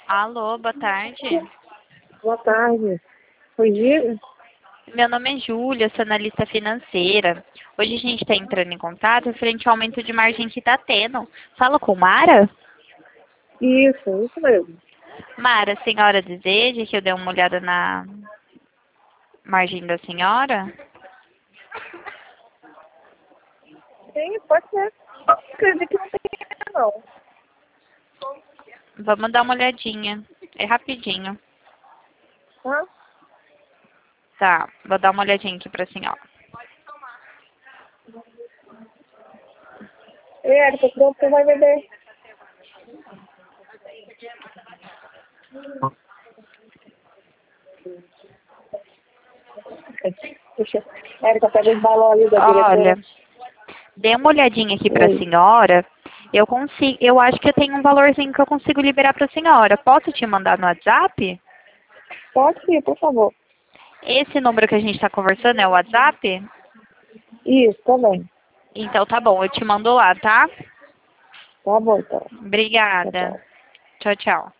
Alô, boa tarde. Boa tarde. Foi Gil? Meu nome é Júlia, sou analista financeira. Hoje a gente está entrando em contato referente ao aumento de margem que está tendo. Fala com Mara? Isso mesmo. Mara, a senhora deseja que eu dê uma olhada na margem da senhora? Sim, pode ser. Acredito que não tem não. Vamos dar uma olhadinha. É rapidinho. Hã? Tá, vou dar uma olhadinha aqui pra senhora. Ei, Érica, pronto, você vai beber. Puxa, Érica, pega os balões ali da Olha, diretora. dê uma olhadinha aqui pra Oi. senhora. Eu acho que eu tenho um valorzinho que eu consigo liberar pra senhora. Posso te mandar no WhatsApp? Pode sim, por favor. Esse número que a gente está conversando é o WhatsApp? Isso, também. Então tá bom, eu te mando lá, tá? Tá bom, então. Tchau, Obrigada. tchau. Tchau, tchau.